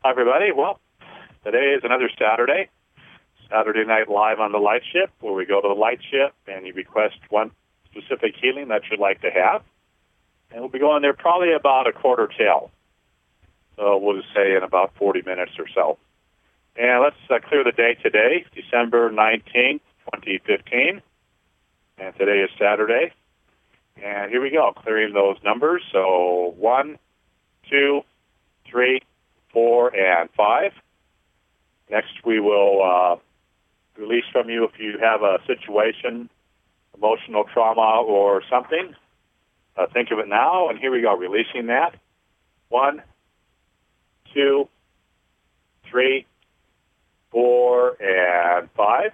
Hi, everybody. Well, today is another Saturday night live on the Light Ship, where we go to the Light Ship and you request one specific healing that you'd like to have. And we'll be going there probably about a quarter till. So we'll just say in about 40 minutes or so. And let's clear the day today, December 19th, 2015. And today is Saturday. And here we go, clearing those numbers. So 1, 2, 3, 4, and 5. Next, we will release from you if you have a situation, emotional trauma or something. Think of it now, and here we go, releasing that. 1, 2, 3, 4, and 5.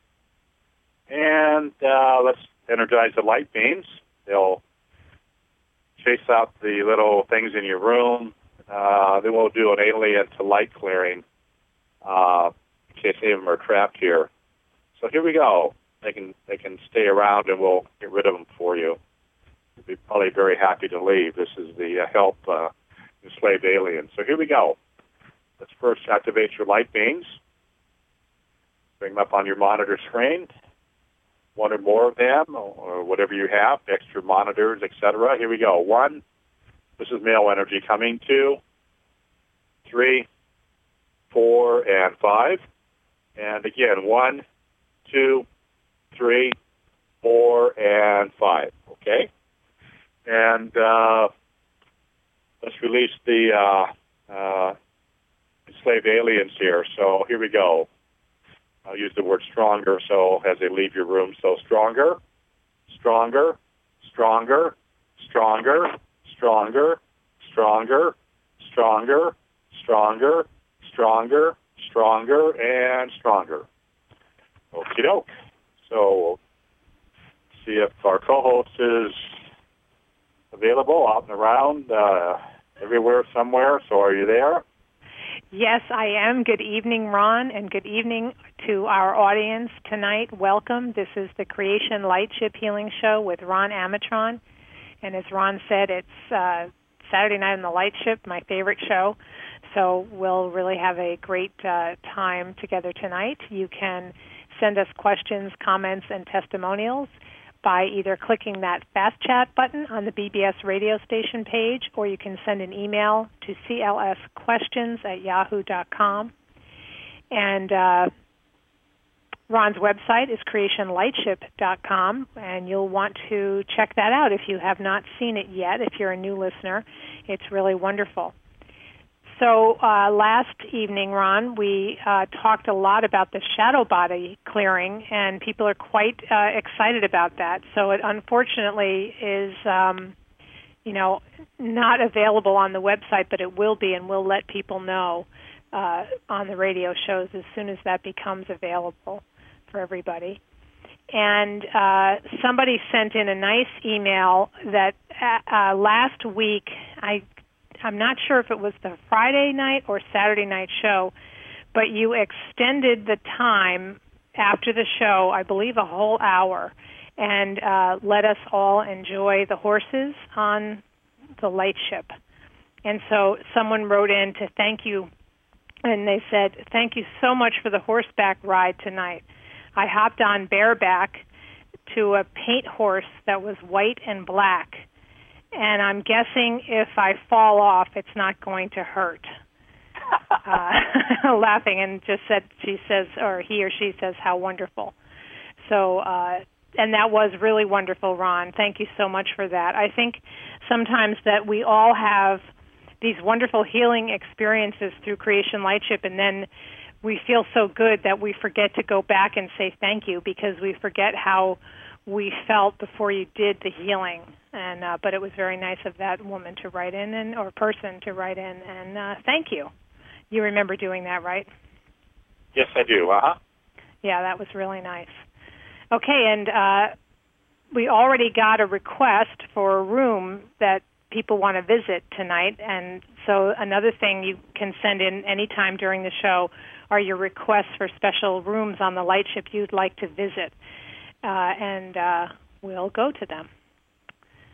And let's energize the light beams. They'll chase out the little things in your room. Then we'll do an alien to light clearing in case any of them are trapped here. So here we go. They can stay around, and we'll get rid of them for you. You'll be probably very happy to leave. This is the help enslaved aliens. So here we go. Let's first activate your light beams. Bring them up on your monitor screen. One or more of them, or whatever you have, extra monitors, etc. Here we go. 1. This is male energy coming. 2, 3, 4, and 5. And again, 1, 2, 3, 4, and 5. Okay? And let's release the enslaved aliens here. So here we go. I'll use the word stronger so as they leave your room. So stronger, stronger, stronger, stronger, stronger, stronger, stronger, stronger, stronger, stronger, and stronger. Okie doke. So see if our co-host is available out and around, everywhere, somewhere. So are you there? Yes, I am. Good evening, Ron, and good evening to our audience tonight. Welcome. This is the Creation Lightship Healing Show with Ron Amatron. And as Ron said, it's Saturday night on the Lightship, my favorite show. So we'll really have a great time together tonight. You can send us questions, comments, and testimonials by either clicking that Fast Chat button on the BBS radio station page, or you can send an email to clsquestions@yahoo.com. And Ron's website is creationlightship.com, and you'll want to check that out if you have not seen it yet. If you're a new listener, it's really wonderful. So last evening, Ron, we talked a lot about the shadow body clearing, and people are quite excited about that. So it unfortunately is, not available on the website, but it will be, and we'll let people know on the radio shows as soon as that becomes available for everybody. And somebody sent in a nice email that last week, I'm not sure if it was the Friday night or Saturday night show, but you extended the time after the show, I believe a whole hour, and let us all enjoy the horses on the Light Ship. And so someone wrote in to thank you, and they said, "Thank you so much for the horseback ride tonight. I hopped on bareback to a paint horse that was white and black. And I'm guessing if I fall off, it's not going to hurt." Laughing, and just said, she says, or he or she says, how wonderful. So, and that was really wonderful, Ron. Thank you so much for that. I think sometimes that we all have these wonderful healing experiences through Creation Lightship, and then we feel so good that we forget to go back and say thank you, because we forget how we felt before you did the healing. And but it was very nice of that woman to write in, or person to write in, and thank you. You remember doing that, right? Yes, I do. Yeah, that was really nice. Okay, and we already got a request for a room that people want to visit tonight, and so another thing you can send in anytime during the show are your requests for special rooms on the Lightship you'd like to visit, and we'll go to them.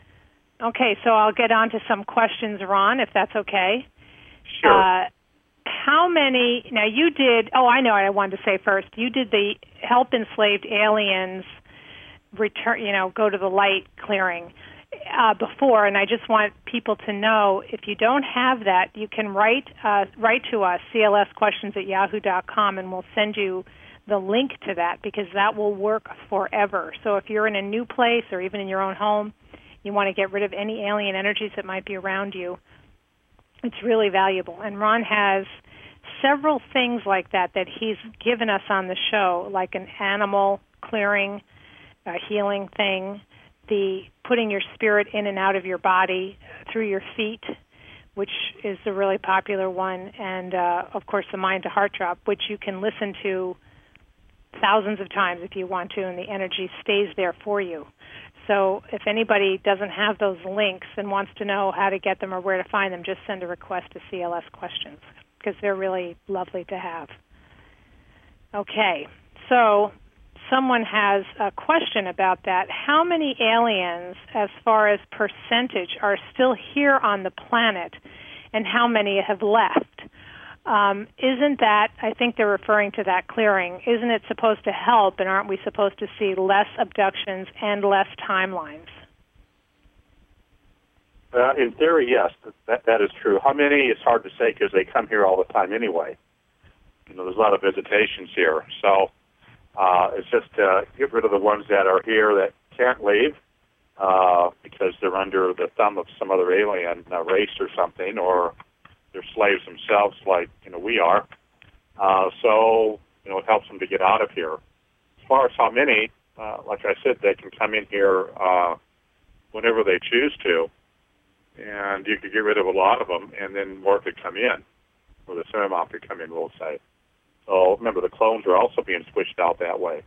Okay, so I'll get on to some questions, Ron, if that's okay. Sure. how many, now you did, I know what I wanted to say first. You did the Help Enslaved Aliens return, go to the light clearing before, and I just want people to know, if you don't have that, you can write to us, clsquestions@yahoo.com, and we'll send you the link to that, because that will work forever. So if you're in a new place or even in your own home, you want to get rid of any alien energies that might be around you, it's really valuable. And Ron has several things like that he's given us on the show, like an animal clearing, a healing thing, the putting your spirit in and out of your body through your feet, which is a really popular one, and, of course, the Mind to Heart Drop, which you can listen to thousands of times if you want to, and the energy stays there for you. So if anybody doesn't have those links and wants to know how to get them or where to find them, just send a request to CLS Questions, because they're really lovely to have. Okay, so someone has a question about that. How many aliens, as far as percentage, are still here on the planet, and how many have left? Isn't that, I think they're referring to that clearing, isn't it supposed to help, and aren't we supposed to see less abductions and less timelines? In theory, yes, that is true. How many, it's hard to say, because they come here all the time anyway. There's a lot of visitations here. So it's just get rid of the ones that are here that can't leave because they're under the thumb of some other alien race or something, or they're slaves themselves like, we are. So, it helps them to get out of here. As far as how many, like I said, they can come in here whenever they choose to, and you could get rid of a lot of them, and then more could come in, or the same amount could come in, we'll say. So remember, the clones are also being switched out that way.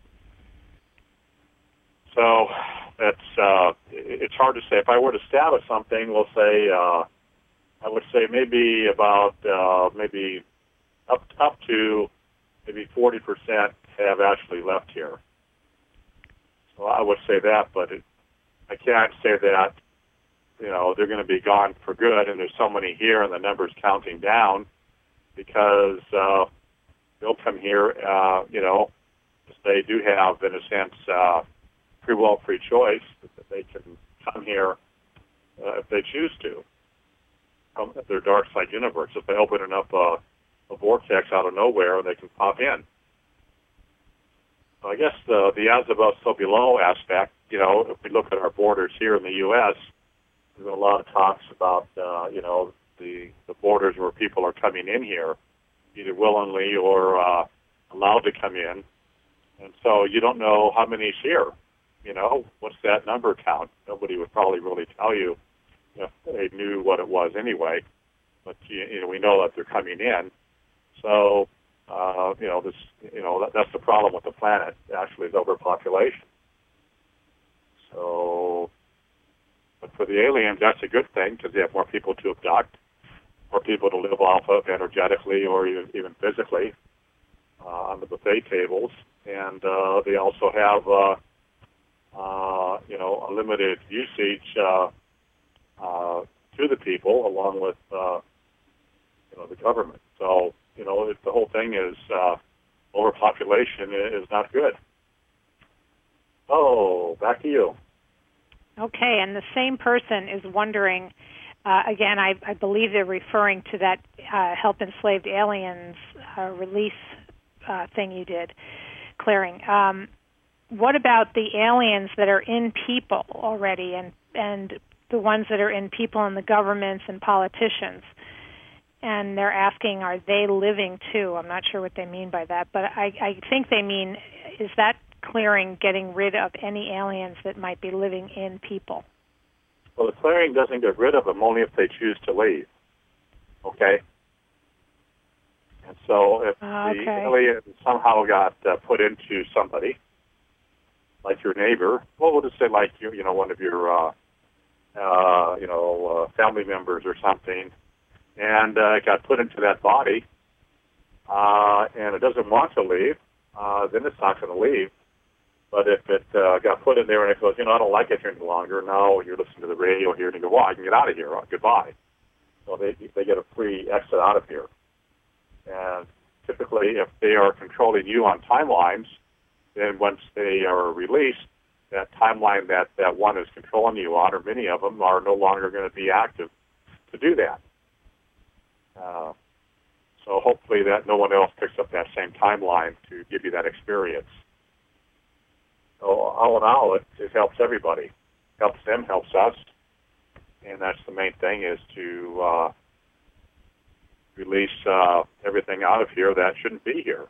So it's hard to say. If I were to establish something, we'll say, I would say maybe about maybe up to maybe 40% have actually left here. So I would say that, but I can't say that they're going to be gone for good, and there's so many here, and the number's counting down, because they'll come here. They do have, in a sense, free will, free choice, that they can come here if they choose to. Their dark side universe. If they open up a vortex out of nowhere, they can pop in. So I guess the as above, so below aspect, if we look at our borders here in the U.S., there's been a lot of talks about, the borders where people are coming in here, either willingly or allowed to come in. And so you don't know how many's here. What's that number count? Nobody would probably really tell you if they knew what it was anyway. But, we know that they're coming in. So, that's the problem with the planet, actually, is overpopulation. So, but for the aliens, that's a good thing, because they have more people to abduct, more people to live off of energetically or even physically on the buffet tables. And they also have, a limited usage to the people, along with, the government. So, the whole thing is overpopulation is not good. Oh, back to you. Okay, and the same person is wondering, again, I believe they're referring to that Help Enslaved Aliens release thing you did, clearing. What about the aliens that are in people already, and the ones that are in people in the governments and politicians? And they're asking, are they living too? I'm not sure what they mean by that, but I think they mean, is that clearing getting rid of any aliens that might be living in people? Well, the clearing doesn't get rid of them, only if they choose to leave. Okay? And so if the alien somehow got put into somebody, like your neighbor, well, we'll just say like one of your family members or something, and it got put into that body, and it doesn't want to leave, then it's not going to leave. But if it got put in there and it goes, I don't like it here any longer, now you're listening to the radio here, and you go, well, I can get out of here, goodbye. So they get a free exit out of here. And typically, if they are controlling you on timelines, then once they are released, that timeline that one is controlling you on, or many of them, are no longer going to be active to do that. So hopefully that no one else picks up that same timeline to give you that experience. So all in all, it helps everybody. Helps them, helps us. And that's the main thing, is to release everything out of here that shouldn't be here.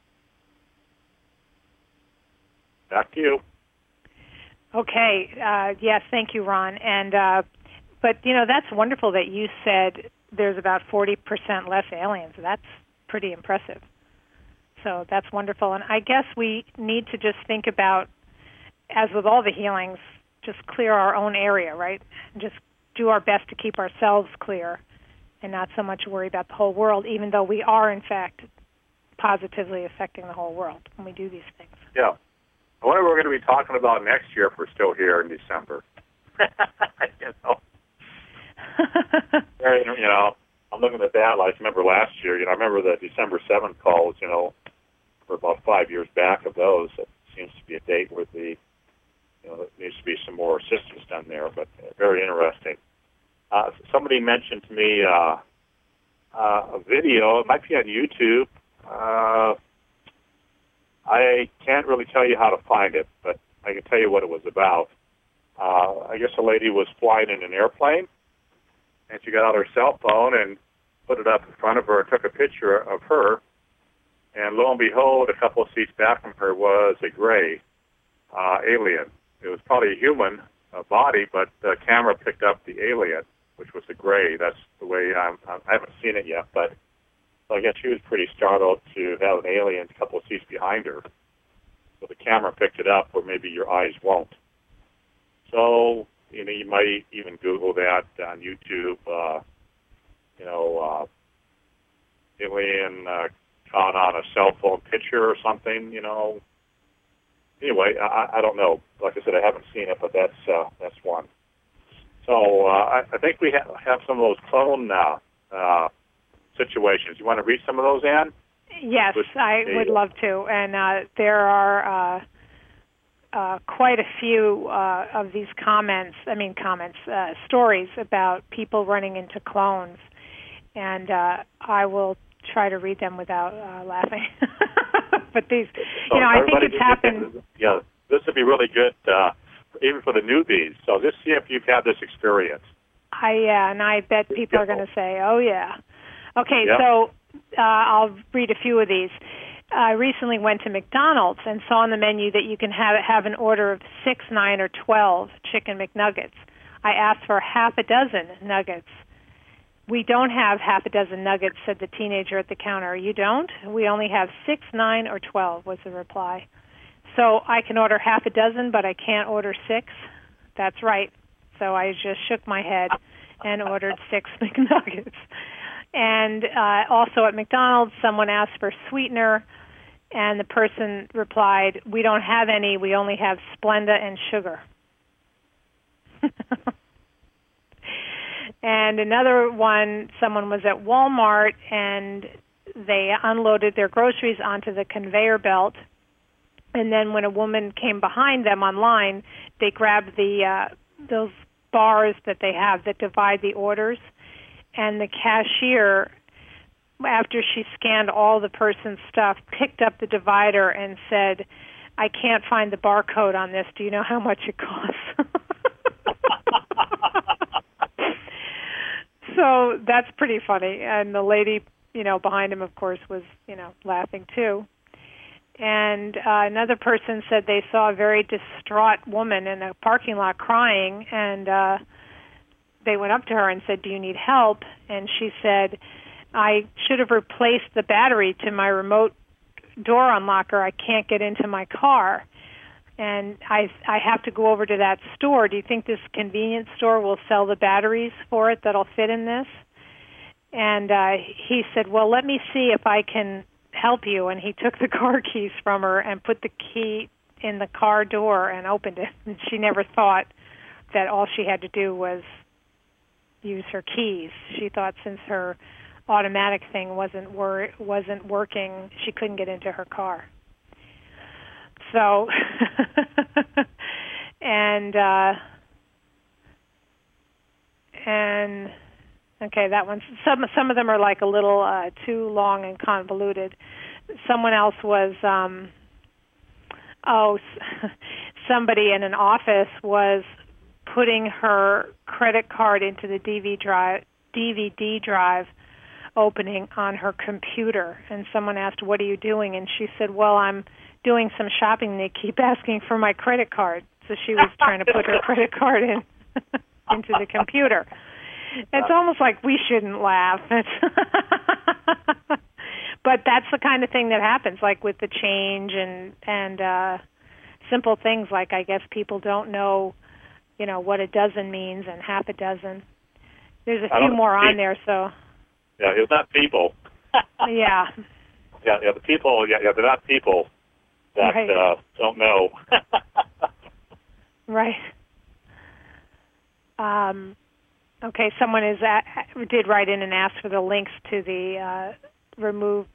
Back to you. Okay. Yes, thank you, Ron. And but that's wonderful that you said there's about 40% less aliens. That's pretty impressive. So that's wonderful. And I guess we need to just think about, as with all the healings, just clear our own area, right? Just do our best to keep ourselves clear and not so much worry about the whole world, even though we are, in fact, positively affecting the whole world when we do these things. Yeah. I wonder what we're going to be talking about next year if we're still here in December. I'm looking at that. Like, remember last year, I remember the December 7th calls, for about 5 years back of those. It seems to be a date where there needs to be some more assistance done there, but very interesting. Somebody mentioned to me a video. It might be on YouTube. I can't really tell you how to find it, but I can tell you what it was about. I guess a lady was flying in an airplane, and she got out her cell phone and put it up in front of her and took a picture of her. And lo and behold, a couple of seats back from her was a gray alien. It was probably a human body, but the camera picked up the alien, which was the gray. That's the way I haven't seen it yet, but I guess she was pretty startled to have an alien a couple of seats behind her. So the camera picked it up where maybe your eyes won't. So, you might even Google that on YouTube, alien caught on a cell phone picture or something, Anyway, I don't know. Like I said, I haven't seen it, but that's one. So I think we have some of those clone situations. You want to read some of those, Ann? Yes, I would love to. And there are quite a few of these stories about people running into clones. And I will try to read them without laughing. But these, I think it's happened. Yeah, this would be really good, even for the newbies. So just see if you've had this experience. And I bet people are going to say, oh, yeah. Okay, yep. So I'll read a few of these. I recently went to McDonald's and saw on the menu that you can have an order of 6, 9, or 12 chicken McNuggets. I asked for half a dozen nuggets. We don't have half a dozen nuggets, said the teenager at the counter. You don't? We only have 6, 9, or 12, was the reply. So I can order half a dozen, but I can't order 6? That's right. So I just shook my head and ordered 6 McNuggets. And also at McDonald's, someone asked for sweetener, and the person replied, we don't have any, we only have Splenda and sugar. And another one, someone was at Walmart, and they unloaded their groceries onto the conveyor belt, and then when a woman came behind them on line, they grabbed those bars that they have that divide the orders, and the cashier, after she scanned all the person's stuff, picked up the divider and said, I can't find the barcode on this. Do you know how much it costs? So that's pretty funny. And the lady, behind him, of course, was, laughing too. And another person said they saw a very distraught woman in a parking lot crying, and they went up to her and said, do you need help? And she said, I should have replaced the battery to my remote door unlocker. I can't get into my car. And I have to go over to that store. Do you think this convenience store will sell the batteries for it that'll fit in this? And he said, well, let me see if I can help you. And he took the car keys from her and put the key in the car door and opened it. And she never thought that all she had to do was use her keys. She thought since her automatic thing wasn't working. She couldn't get into her car. So, and okay, that one's some of them are like a little too long and convoluted. Someone else was somebody in an office was putting her credit card into the DVD drive opening on her computer, and someone asked, "What are you doing?" And she said, "Well, I'm doing some shopping. They keep asking for my credit card." So she was trying to put her credit card in into the computer. It's almost like we shouldn't laugh. But that's the kind of thing that happens, like with the change and simple things like, I guess people don't know, what a dozen means and half a dozen. There's a few more on there, so. Yeah, it's not people. Yeah. Yeah, the people. Yeah, they're not people that right. Don't know. Right. Okay, someone did write in and ask for the links to the remove.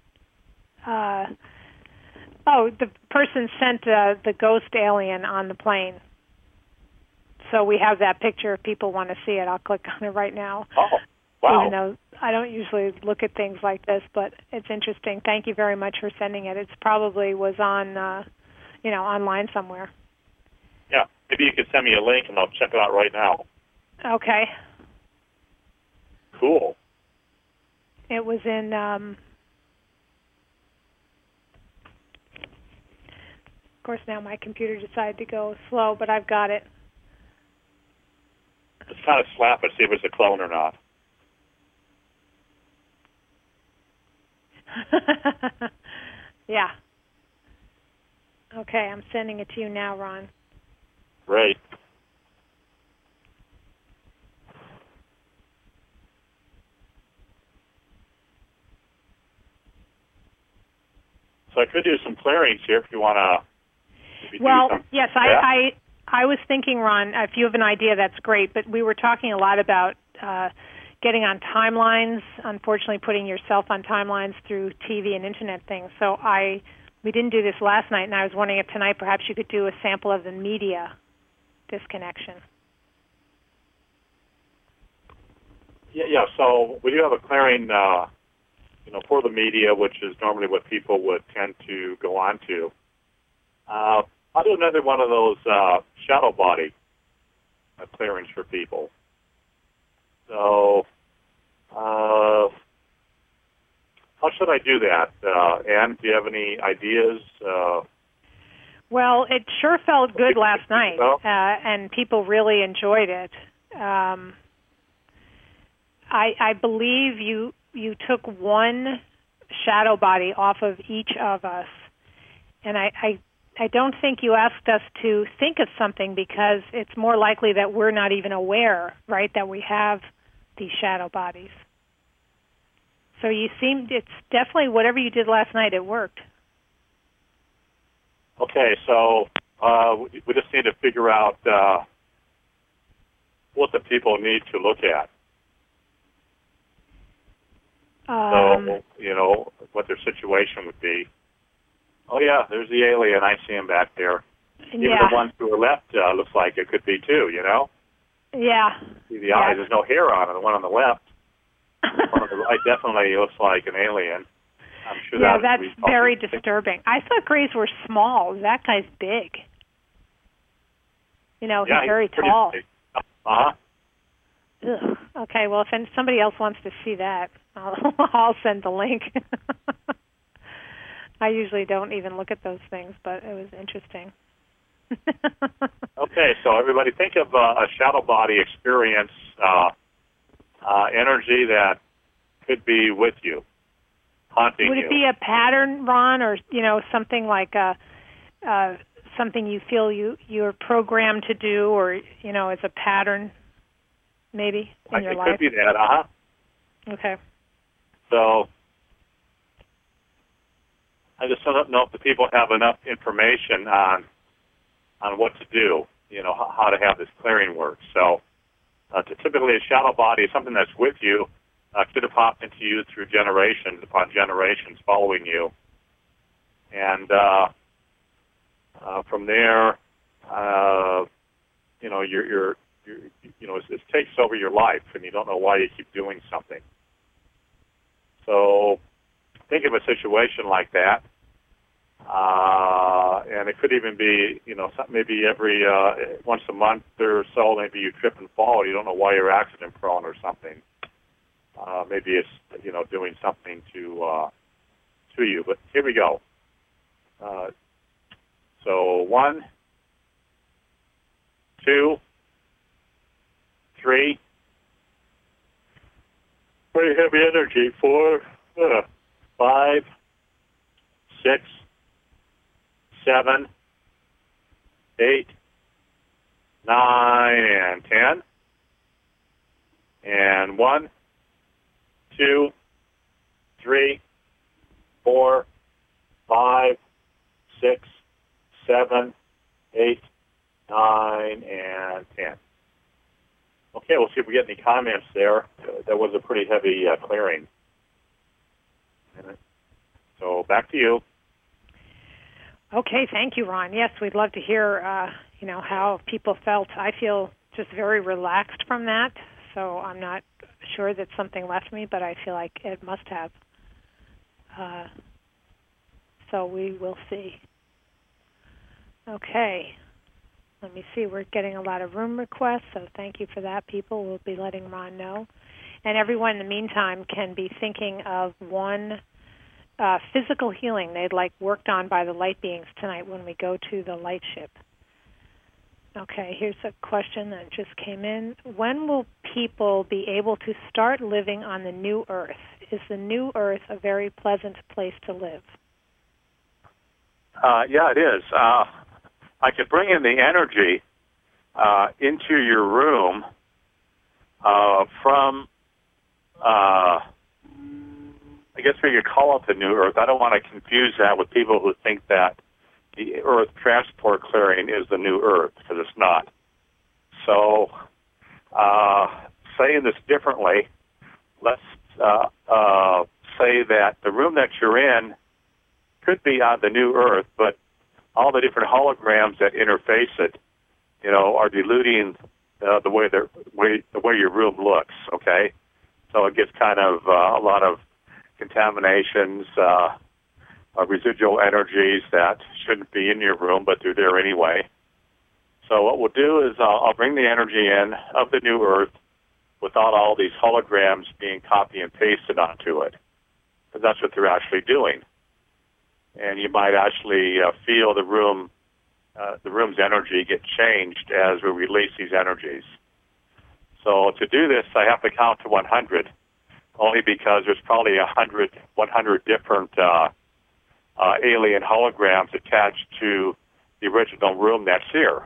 The person sent the ghost alien on the plane. So we have that picture. If people want to see it, I'll click on it right now. Oh, wow. Even though I don't usually look at things like this, but it's interesting. Thank you very much for sending it. It probably was on, online somewhere. Yeah, maybe you could send me a link and I'll check it out right now. Okay. Cool. It was in, of course now my computer decided to go slow, but I've got it. Just kind of slap it, see if it's a clone or not. Yeah. Okay, I'm sending it to you now, Ron. Great. So I could do some clearings here if you want to. Well, yes, I was thinking, Ron, if you have an idea, that's great, but we were talking a lot about getting on timelines, unfortunately putting yourself on timelines through TV and Internet things. So we didn't do this last night, and I was wondering if tonight perhaps you could do a sample of the media disconnection. Yeah, so we do have a clearing, for the media, which is normally what people would tend to go on to. I'll do another one of those shadow body clearings for people. So, how should I do that? Ann, do you have any ideas? Well, it sure felt good last night, and people really enjoyed it. I believe you took one shadow body off of each of us, and I don't think you asked us to think of something because it's more likely that we're not even aware, right, that we have these shadow bodies. So it's definitely whatever you did last night, it worked. Okay, so we just need to figure out what the people need to look at. So, what their situation would be. Oh, yeah, there's the alien. I see him back there. Even the one to the left looks like it could be, too, Yeah. See the eyes. There's no hair on it. The one on the left. The one on the right definitely looks like an alien. I'm sure that's very disturbing. I thought Grays were small. That guy's big. He's very tall. Big. Uh-huh. Ugh. Okay, well, if somebody else wants to see that, I'll send the link. I usually don't even look at those things, but it was interesting. Okay, so everybody think of a shadow body experience, energy that could be with you, haunting you. Would it be a pattern, Ron, or something like something you feel you're programmed to do, or as a pattern, maybe in your life? It could be that, Okay. So I just don't know if the people have enough information on what to do, how to have this clearing work. So typically a shadow body is something that's with you, could have popped into you through generations upon generations following you. And from there, it takes over your life, and you don't know why you keep doing something. So think of a situation like that, and it could even be, maybe every once a month or so, maybe you trip and fall. You don't know why you're accident prone or something. Maybe it's doing something to you. But here we go. So 1, 2, 3. Very heavy energy. 4, 5, 6, 7, 8, 9, and 10. And 1, 2, 3, 4, 5, 6, 7, 8, 9, and 10. Okay, we'll see if we get any comments there. That was a pretty heavy clearing. So back to you. Okay, thank you, Ron. Yes, we'd love to hear, how people felt. I feel just very relaxed from that, so I'm not sure that something left me, but I feel like it must have. So we will see. Okay. Let me see. We're getting a lot of room requests, so thank you for that, people. We'll be letting Ron know. And everyone in the meantime can be thinking of one physical healing they'd like worked on by the light beings tonight when we go to the light ship. Okay, here's a question that just came in. When will people be able to start living on the new Earth? Is the new Earth a very pleasant place to live? Yeah, it is. I could bring in the energy into your room from, I guess we could call it the New Earth. I don't want to confuse that with people who think that the Earth transport clearing is the New Earth, because it's not. So, saying this differently, let's say that the room that you're in could be on the New Earth, but all the different holograms that interface it, are diluting the way your room looks. Okay, so it gets kind of a lot of contaminations, residual energies that shouldn't be in your room, but they're there anyway. So what we'll do is I'll bring the energy in of the New Earth without all these holograms being copy and pasted onto it, because that's what they're actually doing. And you might actually feel the room's energy get changed as we release these energies. So to do this, I have to count to 100, only because there's probably 100 different alien holograms attached to the original room that's here.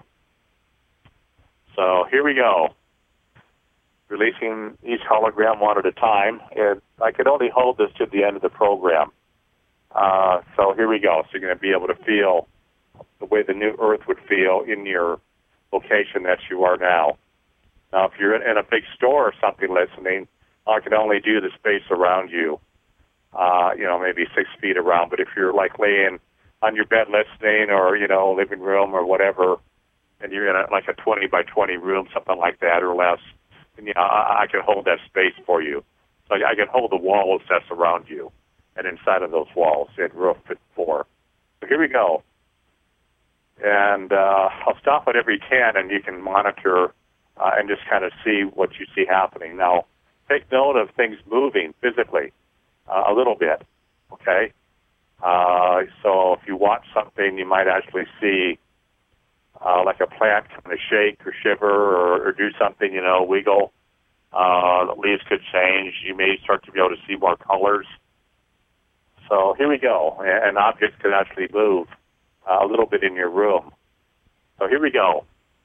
So here we go. Releasing each hologram one at a time, and I could only hold this to the end of the program. So here we go. So you're going to be able to feel the way the New Earth would feel in your location that you are now. Now, if you're in a big store or something listening, I can only do the space around you, maybe 6 feet around. But if you're like laying on your bed listening or, living room or whatever, and you're in like a 20 by 20 room, something like that or less, then, I can hold that space for you. So I can hold the walls that's around you. And inside of those walls, it roof fit 4. So here we go. And I'll stop at every 10, and you can monitor and just kind of see what you see happening. Now, take note of things moving physically a little bit, okay? So if you watch something, you might actually see like a plant kind of shake or shiver or do something, wiggle. The leaves could change. You may start to be able to see more colors. So here we go, and objects could actually move a little bit in your room. So here we go.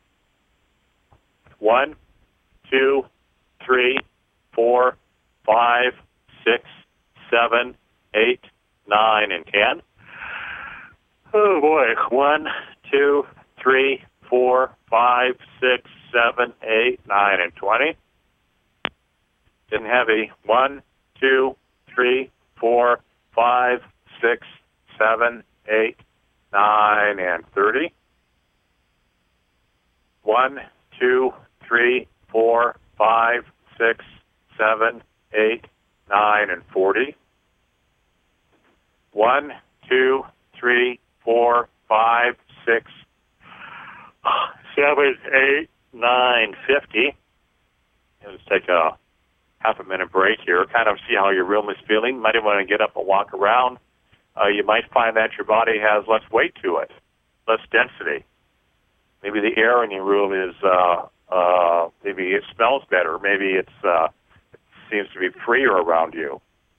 1, 2, 3, 4, 5, 6, 7, 8, 9, and 10. Oh boy, 1, 2, 3, 4, 5, 6, 7, 8, 9, and 20. getting heavy. 1, 2, 3, 4, 5, 6, 7, 8, 9, and 30. 1, 2, 3, 4, 5, 6, 7, 8, 9, and 40. 1, 2, 3, 4, 5, 6, 7, 8, 9, 50. Let's take a half a minute break here, kind of see how your room is feeling. Might want to get up and walk around. You might find that your body has less weight to it, less density. Maybe the air in your room is, maybe it smells better. Maybe it seems to be freer around you.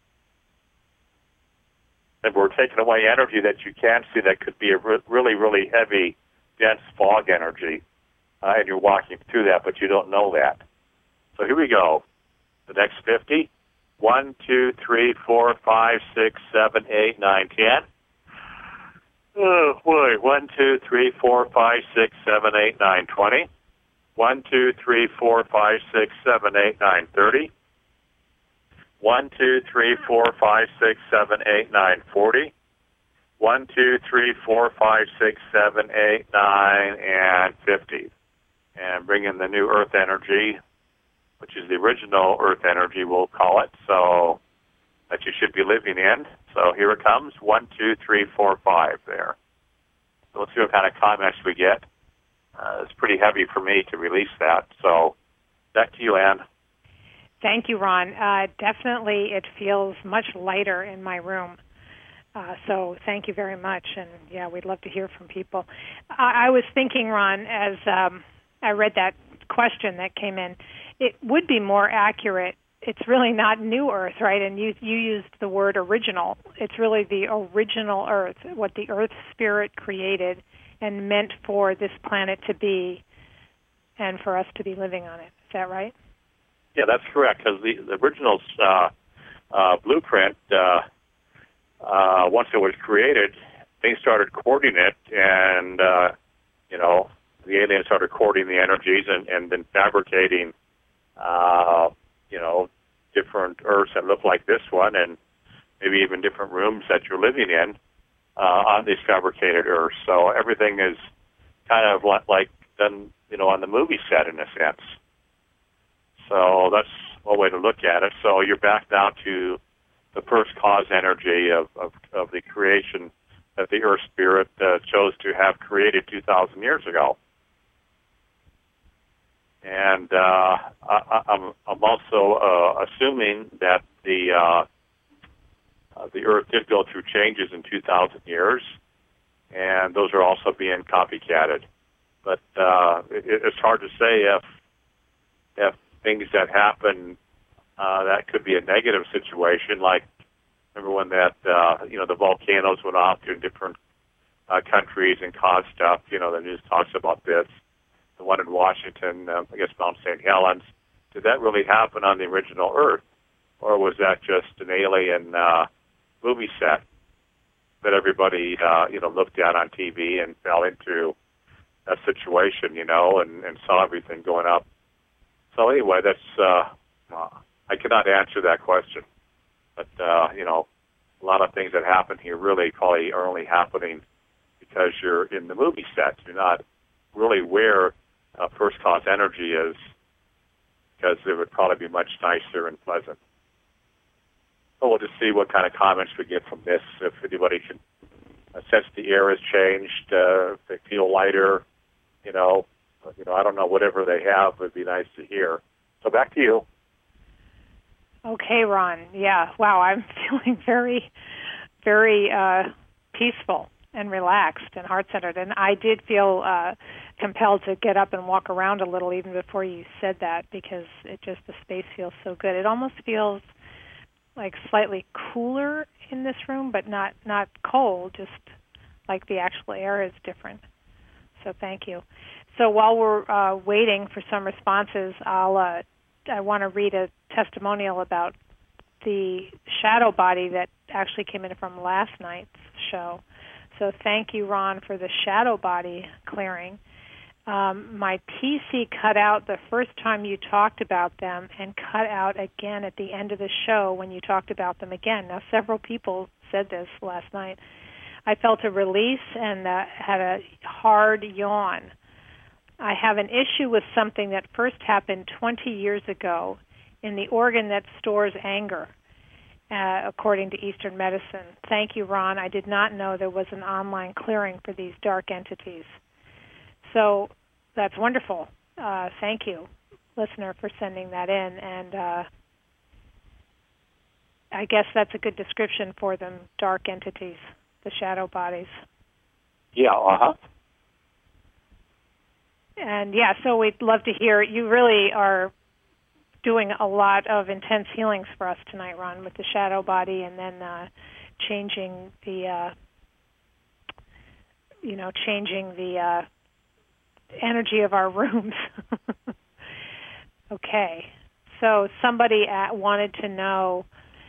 And we're taking away energy that you can't see that could be a really, really heavy, dense fog energy. And you're walking through that, but you don't know that. So here we go. The next 50. 1, 2, 3, 4, 5, 6, 7, 8, 9, 10. Oh, boy. 1, 2, 3, 4, 5, 6, 7, 8, 9, 20. 1, 2, 3, 4, 5, 6, 7, 8, 9, 30. 1, 2, 3, 4, 5, 6, 7, 8, 9, 40. 1, 2, 3, 4, 5, 6, 7, 8, 9, and 50. And bring in the new earth energy, which is the original earth energy, we'll call it, so that you should be living in. So here it comes, 1, 2, 3, 4, 5 there. So let's see what kind of comments we get. It's pretty heavy for me to release that. So back to you, Ann. Thank you, Ron. Definitely it feels much lighter in my room. So thank you very much. And, yeah, we'd love to hear from people. I was thinking, Ron, as I read that question that came in, it would be more accurate. It's really not new Earth, right? And you used the word original. It's really the original Earth, what the Earth Spirit created and meant for this planet to be and for us to be living on it. Is that right? Yeah, that's correct, because the original blueprint, once it was created, they started courting it, and, the aliens started courting the energies and then fabricating, different Earths that look like this one, and maybe even different rooms that you're living in on these fabricated Earths. So everything is kind of like done, on the movie set in a sense. So that's one way to look at it. So you're back now to the first cause energy of the creation that the Earth Spirit chose to have created 2,000 years ago. And I'm also assuming that the Earth did go through changes in 2,000 years, and those are also being copycatted. But it's hard to say if things that happen that could be a negative situation, like remember when that the volcanoes went off in different countries and caused stuff. The news talks about this. The one in Washington, I guess Mount St. Helens. Did that really happen on the original Earth, or was that just an alien movie set that everybody looked at on TV and fell into that situation, and saw everything going up? So anyway, that's I cannot answer that question, but a lot of things that happen here really probably are only happening because you're in the movie set. You're not really where first cause energy is, because it would probably be much nicer and pleasant. So we'll just see what kind of comments we get from this. If anybody can sense the air has changed, if they feel lighter, I don't know, whatever they have would be nice to hear. So back to you. Okay, Ron. Yeah. Wow. I'm feeling very, very peaceful and relaxed and heart-centered. And I did feel compelled to get up and walk around a little even before you said that, because the space feels so good. It almost feels like slightly cooler in this room, but not cold, just like the actual air is different. So thank you. So while we're waiting for some responses, I want to read a testimonial about the shadow body that actually came in from last night's show. So thank you, Ron, for the shadow body clearing. My PC cut out the first time you talked about them and cut out again at the end of the show when you talked about them again. Now, several people said this last night. I felt a release and had a hard yawn. I have an issue with something that first happened 20 years ago in the organ that stores anger, according to Eastern medicine. Thank you, Ron. I did not know there was an online clearing for these dark entities. So that's wonderful. Thank you, listener, for sending that in. And I guess that's a good description for them, dark entities, the shadow bodies. Yeah, uh-huh. And, yeah, so we'd love to hear. You really are doing a lot of intense healings for us tonight, Ron, with the shadow body and then changing the, changing the energy of our rooms. Okay. So somebody wanted to know,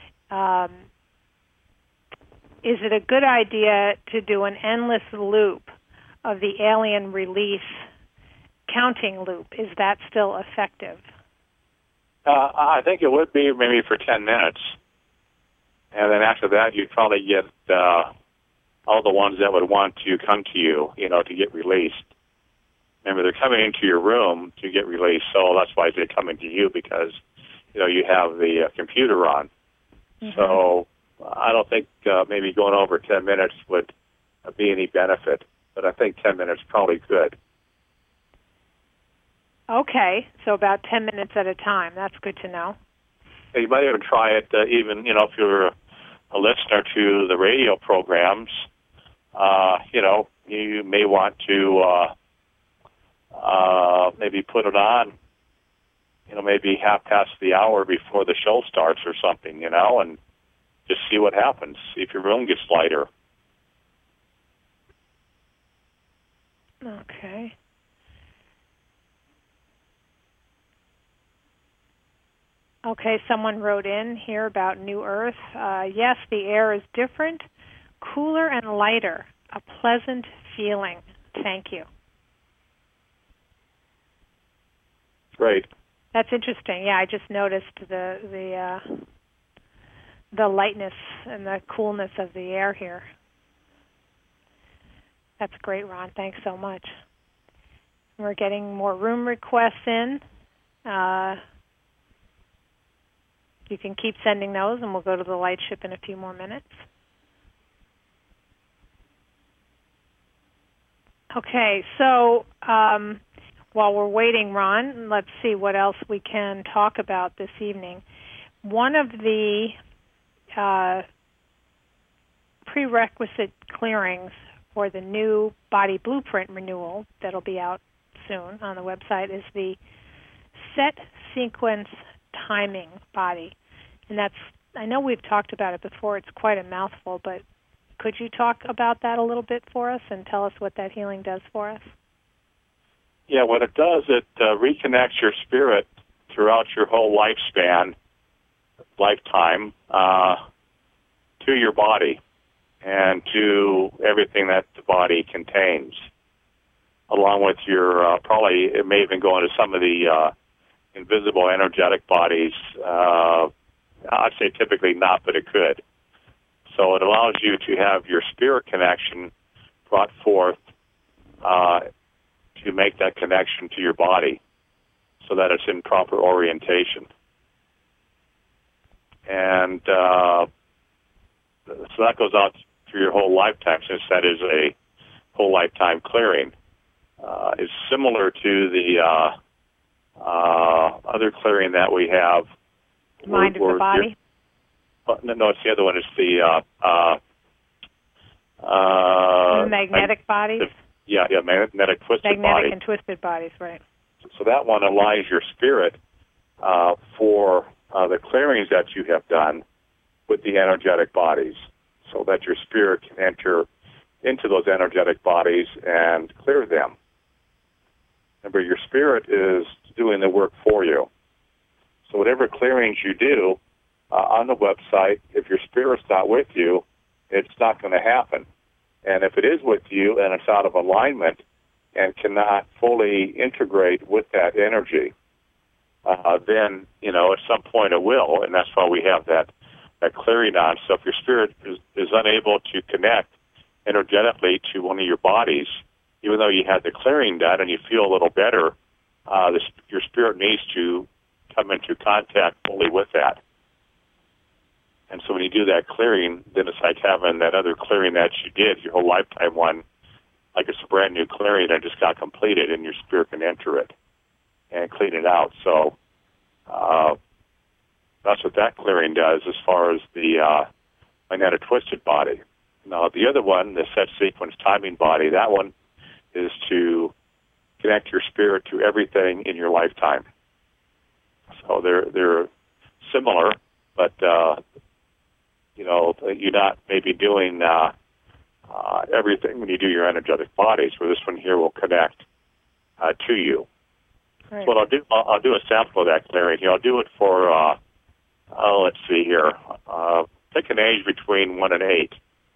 is it a good idea to do an endless loop of the alien release counting loop? Is that still effective? I think it would be maybe for 10 minutes. And then after that, you'd probably get all the ones that would want to come to you, to get released. Remember, they're coming into your room to get released, so that's why they're coming to you, because, you have the computer on. Mm-hmm. So I don't think maybe going over 10 minutes would be any benefit, but I think 10 minutes probably could. Okay, so about 10 minutes at a time. That's good to know. Yeah, you might even try it, even, if you're a listener to the radio programs, you may want to maybe put it on, maybe half past the hour before the show starts or something, and just see what happens, see if your room gets lighter. Okay. Okay, someone wrote in here about New Earth. Yes, the air is different, cooler and lighter, a pleasant feeling. Thank you. Great. That's interesting. Yeah, I just noticed the lightness and the coolness of the air here. That's great, Ron. Thanks so much. We're getting more room requests in. You can keep sending those, and we'll go to the light ship in a few more minutes. Okay, so while we're waiting, Ron, let's see what else we can talk about this evening. One of the prerequisite clearings for the new body blueprint renewal that'll be out soon on the website is the set sequence timing body. And that's, I know we've talked about it before, it's quite a mouthful, but could you talk about that a little bit for us and tell us what that healing does for us? Yeah, what it does, it reconnects your spirit throughout your whole lifetime, to your body and to everything that the body contains, along with your, probably it may even go into some of the invisible energetic bodies. I'd say typically not, but it could. So it allows you to have your spirit connection brought forth to make that connection to your body so that it's in proper orientation. And so that goes out through your whole lifetime, since that is a whole lifetime clearing. It's similar to the other clearing that we have. Mind of the body? No, it's the other one. It's the magnetic bodies? Magnetic twisted bodies. Magnetic and twisted bodies, right. So that one aligns your spirit for the clearings that you have done with the energetic bodies, so that your spirit can enter into those energetic bodies and clear them. Remember, your spirit is doing the work for you. So whatever clearings you do on the website, if your spirit's not with you, it's not going to happen. And if it is with you and it's out of alignment, and cannot fully integrate with that energy, then, at some point it will, and that's why we have that clearing on. So if your spirit is unable to connect energetically to one of your bodies, even though you had the clearing done and you feel a little better, your spirit needs to come into contact fully with that. And so when you do that clearing, then it's like having that other clearing that you did, your whole lifetime one, like it's a brand new clearing that just got completed, and your spirit can enter it and clean it out. So that's what that clearing does as far as the magnetic twisted body. Now, the other one, the set sequence timing body, that one is to connect your spirit to everything in your lifetime. So they're similar, but you're not maybe doing everything when you do your energetic bodies. Where this one here will connect to you. Right. So what I'll do a sample of that clearing here. I'll do it for let's see here. Pick an age between 1 and 8,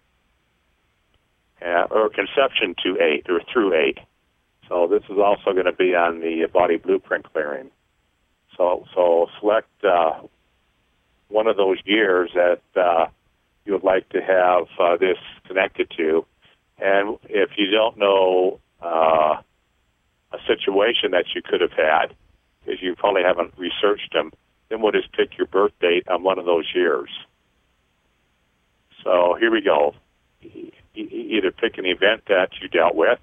or conception to 8, or through 8. So this is also going to be on the body blueprint clearing. So select one of those years that you would like to have this connected to. And if you don't know a situation that you could have had, because you probably haven't researched them, then we'll just pick your birth date on one of those years. So here we go. Either pick an event that you dealt with.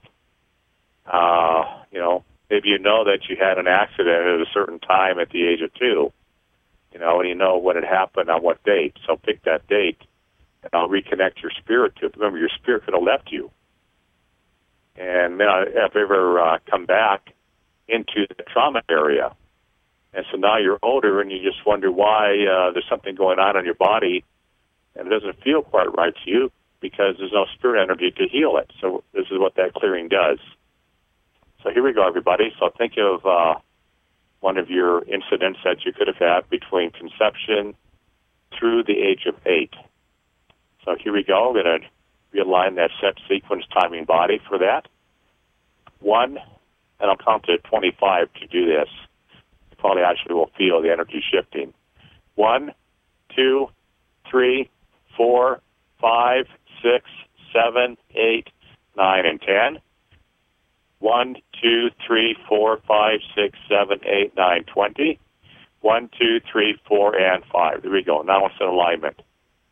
Maybe you know that you had an accident at a certain time at the age of 2, and you know when it happened on what date. So pick that date, and I'll reconnect your spirit to it. Remember, your spirit could have left you. And then if you ever come back into the trauma area, and so now you're older and you just wonder why there's something going on in your body and it doesn't feel quite right to you because there's no spirit energy to heal it. So this is what that clearing does. So here we go, everybody. So think of one of your incidents that you could have had between conception through the age of 8. So here we go. We're going to realign that set sequence timing body for that. 1, and I'll count to 25 to do this. You probably actually will feel the energy shifting. 1, 2, 3, 4, 5, 6, 7, 8, 9, and 10. 1, 2, 3, 4, 5, 6, 7, 8, 9, 20. 1, 2, 3, 4, and 5. There we go. Now it's in alignment.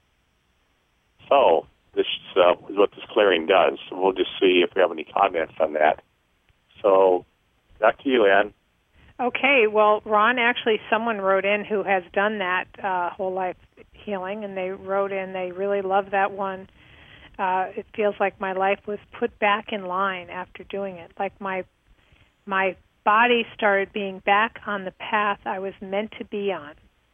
So this is what this clearing does. So we'll just see if we have any comments on that. So back to you, Ann. Okay. Well, Ron, actually someone wrote in who has done that whole life healing, and they wrote in they really love that one. It feels like my life was put back in line after doing it. Like my body started being back on the path I was meant to be on.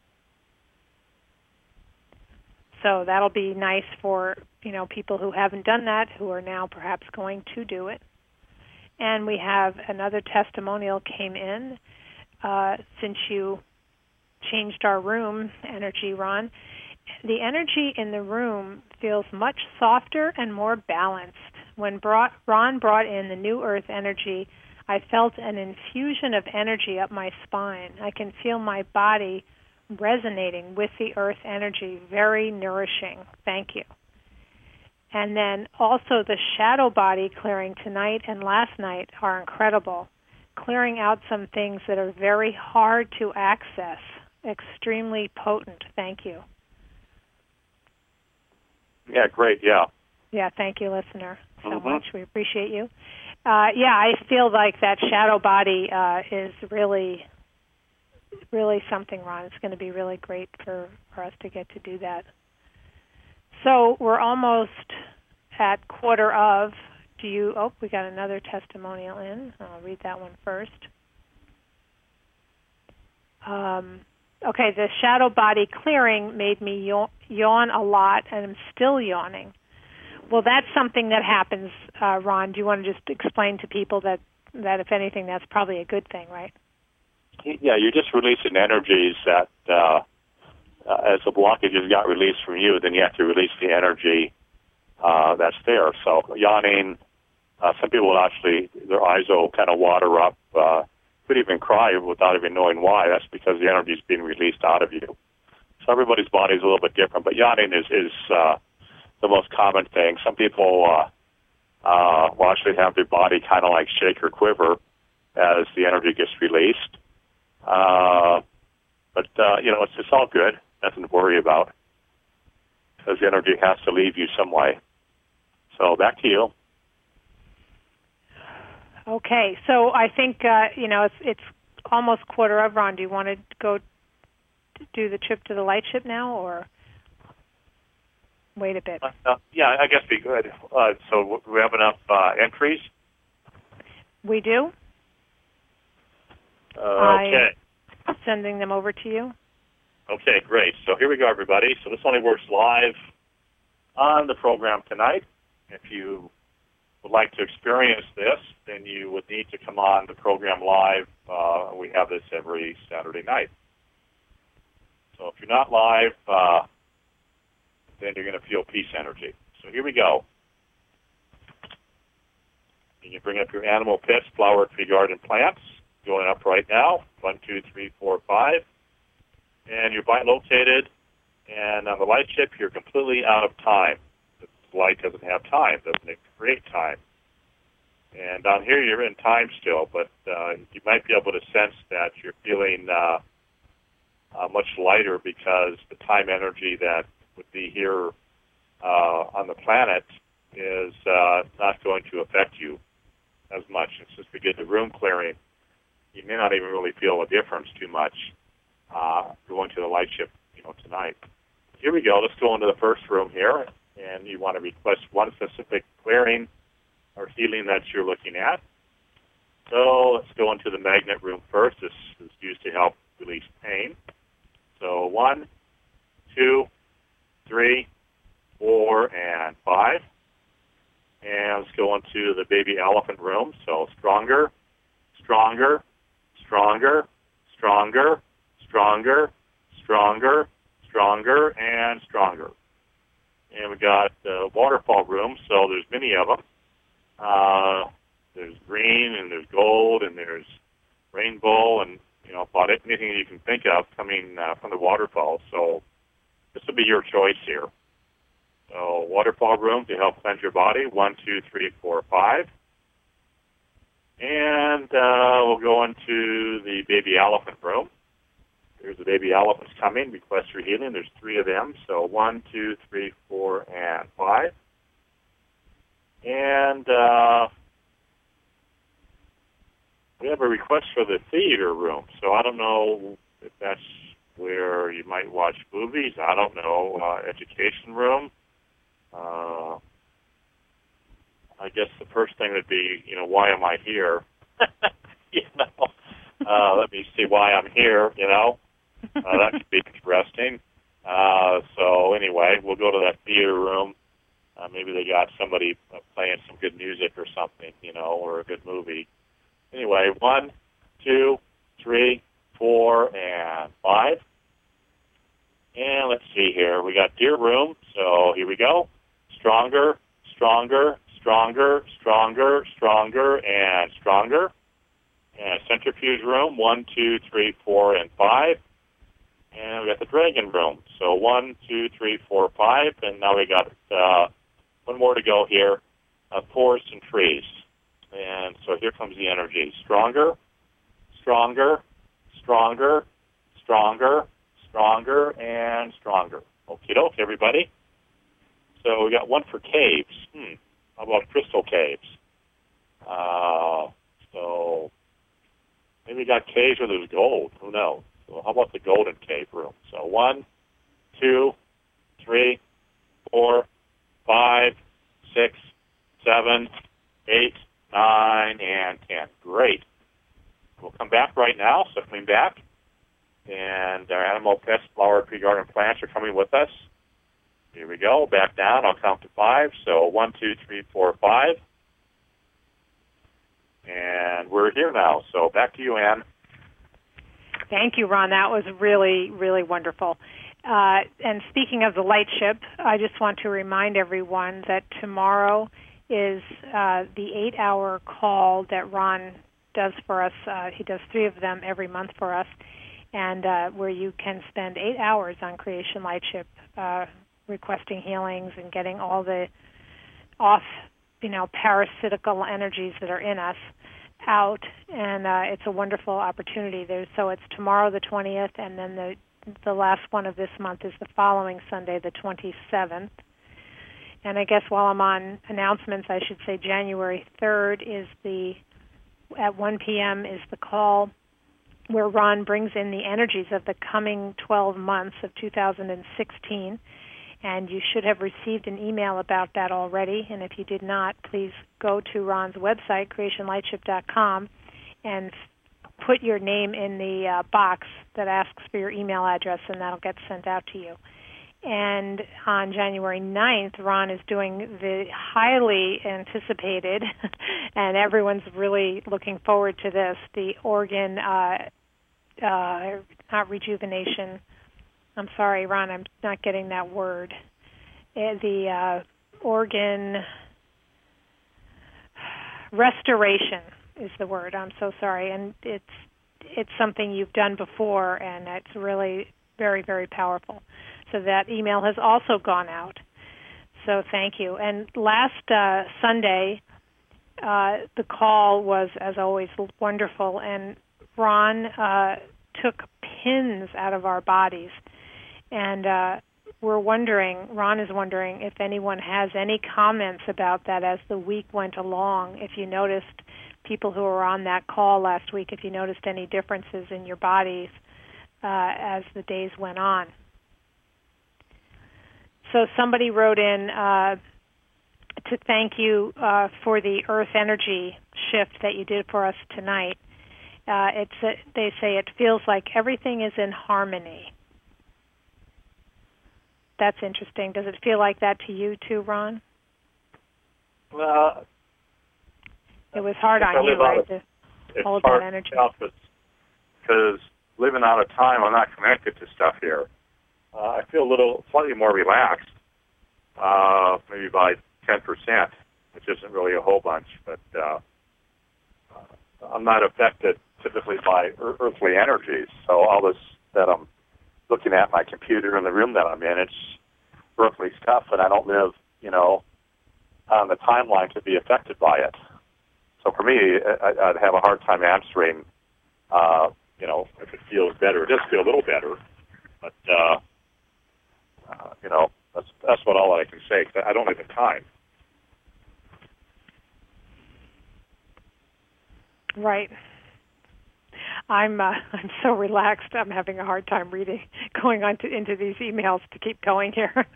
So that'll be nice for, people who haven't done that, who are now perhaps going to do it. And we have another testimonial came in since you changed our room energy, Ron. The energy in the room feels much softer and more balanced. When Ron brought in the new earth energy, I felt an infusion of energy up my spine. I can feel my body resonating with the earth energy. Very nourishing. Thank you. And then also the shadow body clearing tonight and last night are incredible, clearing out some things that are very hard to access, extremely potent. Thank you. Yeah, great, yeah. Yeah, thank you, listener, so much. We appreciate you. I feel like that shadow body is really, really something, Ron. It's going to be really great for us to get to do that. So we're almost at quarter of. We got another testimonial in. I'll read that one first. Okay, the shadow body clearing made me yawn a lot, and I'm still yawning. Well, that's something that happens, Ron. Do you want to just explain to people that if anything, that's probably a good thing, right? Yeah, you're just releasing energies that as the blockages got released from you, then you have to release the energy that's there. So yawning, Some people will actually, their eyes will kind of water up, could even cry without even knowing why. That's because the energy is being released out of you. So everybody's body is a little bit different, but yawning is the most common thing. Some people will actually have their body kind of like shake or quiver as the energy gets released. But it's all good. Nothing to worry about because the energy has to leave you some way. So back to you. Okay, so I think it's almost 1:15. Ron, do you want to go do the trip to the light ship now, or wait a bit? Yeah, I guess we could. So we have enough entries? We do. Okay. I'm sending them over to you. Okay, great. So here we go, everybody. So this only works live on the program tonight. If you would like to experience this, then you would need to come on the program live. We have this every Saturday night. So if you're not live, then you're going to feel peace energy. So here we go. You can bring up your animal pets, flower, tree, garden, plants. Going up right now. 1, 2, 3, 4, 5. And you're bilocated. And on the light ship, you're completely out of time. The light doesn't have time. Doesn't create time. And down here, you're in time still, but you might be able to sense that you're feeling much lighter because the time energy that would be here on the planet is not going to affect you as much. And since we get the room clearing, you may not even really feel a difference too much going to the light ship, tonight. Here we go. Let's go into the first room here, and you want to request one specific clearing or healing that you're looking at. So let's go into the magnet room first. This is used to help release pain. So 1, 2, 3, 4, and 5. And let's go into the baby elephant room. So stronger, stronger, stronger, stronger, stronger, stronger, stronger, and stronger. And we got the waterfall room, so there's many of them. There's green, and there's gold, and there's rainbow, and about anything you can think of coming from the waterfall. So this will be your choice here. So waterfall room to help cleanse your body. 1, 2, 3, 4, 5. And we'll go into the baby elephant room. There's the baby elephants coming. Request for healing. There's 3 of them. So 1, 2, 3, 4, and 5. And we have a request for the theater room. So I don't know if that's where you might watch movies. I don't know. Education room. I guess the first thing would be, why am I here? Let me see why I'm here, that could be interesting. So anyway, we'll go to that theater room. Maybe they got somebody playing some good music or something, or a good movie. Anyway, 1, 2, 3, 4, and 5. And let's see here. We got deer room. So here we go. Stronger, stronger, stronger, stronger, stronger, and stronger. And centrifuge room. 1, 2, 3, 4, and 5. And we got the dragon room. So 1, 2, 3, 4, 5. And now we got one more to go here. Forest and trees. And so here comes the energy. Stronger, stronger, stronger, stronger, stronger, and stronger. Okie doke, everybody. So we got one for caves. How about crystal caves? So maybe we got caves where there's gold. Who knows? So how about the golden cave room? So 1, 2, 3, 4, 5, 6, 7, 8, 9, and 10. Great. We'll come back right now. So coming back. And our animal, pets, flower, tree, garden, plants are coming with us. Here we go. Back down. I'll count to 5. So 1, 2, 3, 4, 5. And we're here now. So back to you, Ann. Thank you, Ron. That was really, really wonderful. And speaking of the light ship, I just want to remind everyone that tomorrow is the 8-hour call that Ron does for us. He does 3 of them every month for us, and where you can spend 8 hours on Creation Lightship requesting healings and getting all the parasitical energies that are in us out, and it's a wonderful opportunity. So it's tomorrow, the 20th, and then the last one of this month is the following Sunday, the 27th. And I guess while I'm on announcements, I should say January 3rd is at 1 p.m. is the call where Ron brings in the energies of the coming 12 months of 2016. And you should have received an email about that already. And if you did not, please go to Ron's website, creationlightship.com, and put your name in the box that asks for your email address, and that'll get sent out to you. And on January 9th, Ron is doing the highly anticipated, and everyone's really looking forward to this, the organ, not rejuvenation. I'm sorry, Ron, I'm not getting that word. The organ restoration is the word. I'm so sorry. And it's something you've done before, and it's really very, very powerful. So that email has also gone out. So thank you. And last Sunday, the call was, as always, wonderful, and Ron took pins out of our bodies. And Ron is wondering if anyone has any comments about that as the week went along, if you noticed people who were on that call last week, if you noticed any differences in your bodies as the days went on. So somebody wrote in to thank you for the earth energy shift that you did for us tonight. They say it feels like everything is in harmony. That's interesting. Does it feel like that to you too, Ron? Well, it was hard on you, right, to hold that energy? Because living out of time, I'm not connected to stuff here. I feel slightly more relaxed, maybe by 10%, which isn't really a whole bunch, but I'm not affected typically by earthly energies. So all this that I'm looking at my computer in the room that I'm in, it's earthly stuff, and I don't live, on the timeline to be affected by it. So for me, I'd have a hard time answering, if it feels better. It does feel a little better, but, that's about all I can say, 'cause I don't have the time. Right. I'm so relaxed. I'm having a hard time going into these emails to keep going here.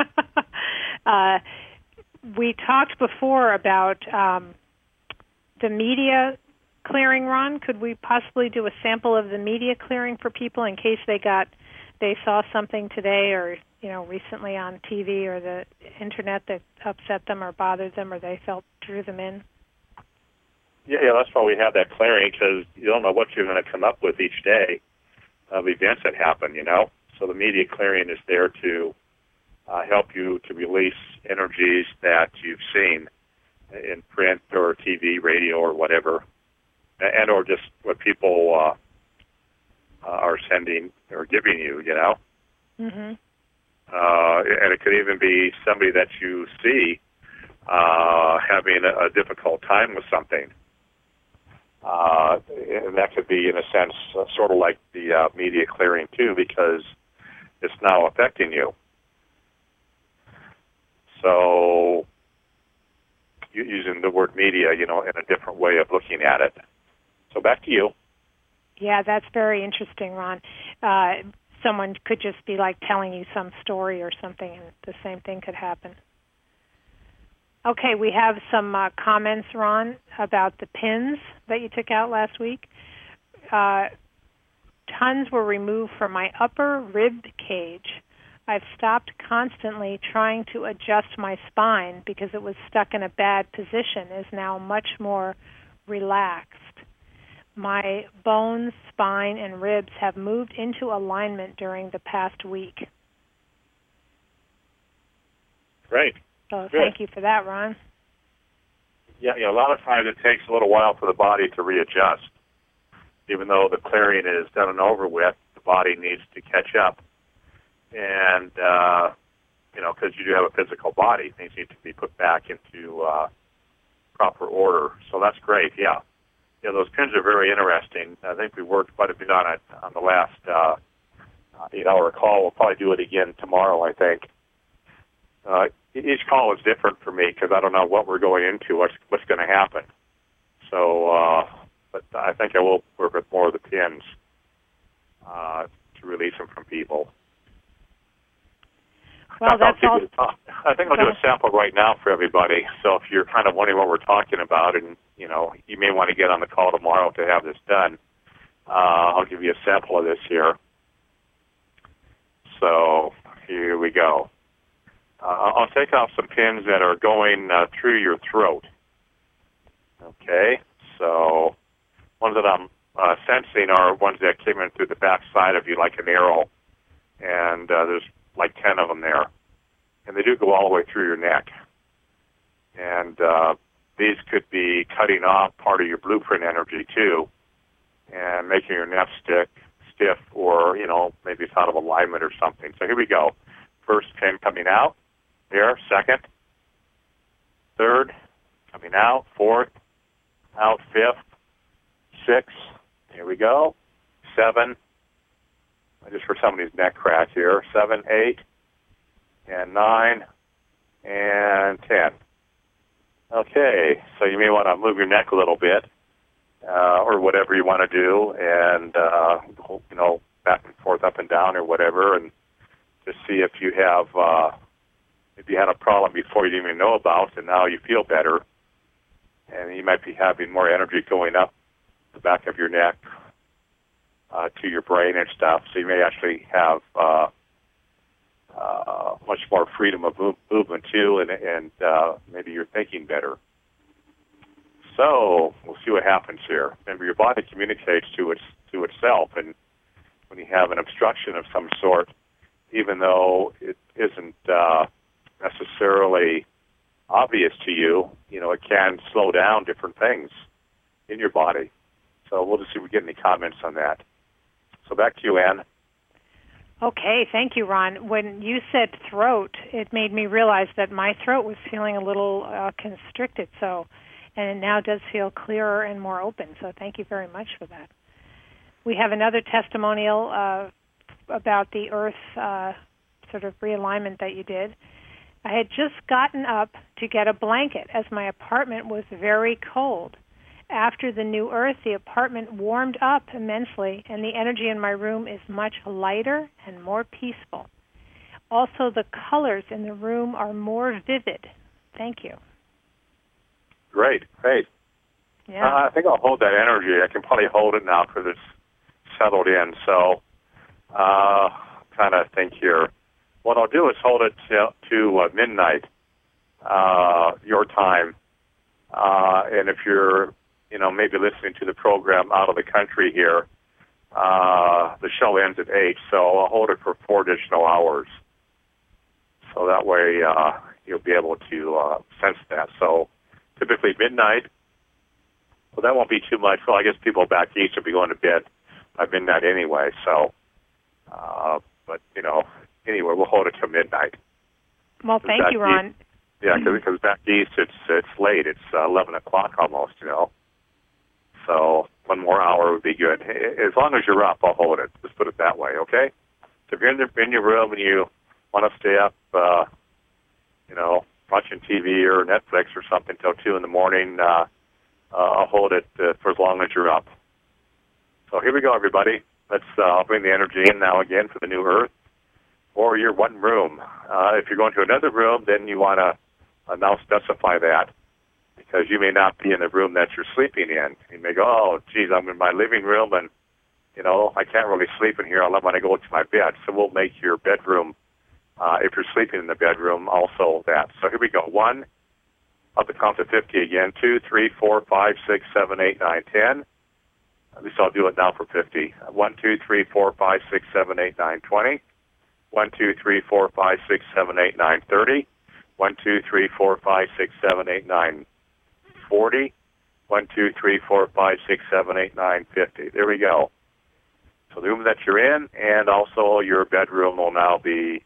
We talked before about the media clearing, Ron. Could we possibly do a sample of the media clearing for people in case they saw something today or recently on TV or the internet that upset them or bothered them or they felt drew them in? Yeah, that's why we have that clearing, because you don't know what you're going to come up with each day of events that happen, So the media clearing is there to help you to release energies that you've seen in print or TV, radio, or whatever, and or just what people are sending or giving you, Mm-hmm. And it could even be somebody that you see having a difficult time with something. And that could be, in a sense, sort of like the media clearing, too, because it's now affecting you. So, using the word media, in a different way of looking at it. So back to you. Yeah, that's very interesting, Ron. Someone could just be like telling you some story or something, and the same thing could happen. Okay, we have some comments, Ron, about the pins that you took out last week. Tons were removed from my upper rib cage. I've stopped constantly trying to adjust my spine because it was stuck in a bad position, is now much more relaxed. My bones, spine, and ribs have moved into alignment during the past week. Great. So thank you for that, Ron. Yeah, a lot of times it takes a little while for the body to readjust. Even though the clearing is done and over with, the body needs to catch up. And, because you do have a physical body, things need to be put back into proper order. So that's great, yeah. Those pins are very interesting. I think we worked quite a bit on it on the last 8-hour call. We'll probably do it again tomorrow, I think. Each call is different for me because I don't know what we're going into, what's going to happen. So, but I think I will work with more of the pins to release them from people. Well, that's all. I think I'll do a sample right now for everybody. So if you're kind of wondering what we're talking about, and you may want to get on the call tomorrow to have this done, I'll give you a sample of this here. So here we go. I'll take off some pins that are going through your throat. Okay, so ones that I'm sensing are ones that came in through the back side of you like an arrow, and there's like 10 of them there, and they do go all the way through your neck. And these could be cutting off part of your blueprint energy too, and making your neck stiff, or maybe it's out of alignment or something. So here we go. First pin coming out. There, second, third, coming out, fourth, out, fifth, sixth, here we go, 7, I just heard somebody's neck crack here, 7, 8, and 9, and 10. Okay, so you may want to move your neck a little bit, or whatever you want to do, and, back and forth, up and down, or whatever, and to see if you have, if you had a problem before you didn't even know about, and now you feel better, and you might be having more energy going up the back of your neck to your brain and stuff, so you may actually have much more freedom of movement too, and maybe you're thinking better. So we'll see what happens here. Remember, your body communicates to itself, and when you have an obstruction of some sort, even though it isn't necessarily obvious to you, it can slow down different things in your body. So we'll just see if we get any comments on that. So back to you, Ann. Okay, thank you, Ron. When you said throat, it made me realize that my throat was feeling a little constricted, and it now does feel clearer and more open. So thank you very much for that. We have another testimonial about the Earth sort of realignment that you did. I had just gotten up to get a blanket as my apartment was very cold. After the new Earth, the apartment warmed up immensely, and the energy in my room is much lighter and more peaceful. Also, the colors in the room are more vivid. Thank you. Great. Yeah. I think I'll hold that energy. I can probably hold it now because it's settled in. So, kind of think here. What I'll do is hold it to midnight, your time. And if you're, maybe listening to the program out of the country here, the show ends at 8, so I'll hold it for 4 additional hours. So that way you'll be able to sense that. So typically midnight, well, that won't be too much. Well, I guess people back east will be going to bed by midnight anyway. So, but, anyway, we'll hold it till midnight. Well, thank you, Ron. Yeah, because back east it's late. It's 11 o'clock almost, So 1 more hour would be good. As long as you're up, I'll hold it. Just put it that way, okay? So if you're in your room and you want to stay up, watching TV or Netflix or something till 2 in the morning, I'll hold it for as long as you're up. So here we go, everybody. Let's bring the energy in now again for the new Earth. Or your one room. If you're going to another room, then you want to now specify that, because you may not be in the room that you're sleeping in. You may go, oh, geez, I'm in my living room, and, I can't really sleep in here. I'll want to go to my bed. So we'll make your bedroom, if you're sleeping in the bedroom, also that. So here we go. 1, up the count to 50 again. 2, 3, 4, 5, 6, 7, 8, 9, 10. At least I'll do it now for 50. 1, 2, 3, 4, 5, 6, 7, 8, 9, 20. 1, 2, 3, 4, 5, 6, 7, 8, 9, 30. 1, 2, 3, 4, 5, 6, 7, 8, 9, 40, 1, 2, 3, 4, 5, 6, 7, 8, 9, 50. There we go. So the room that you're in, and also your bedroom will now be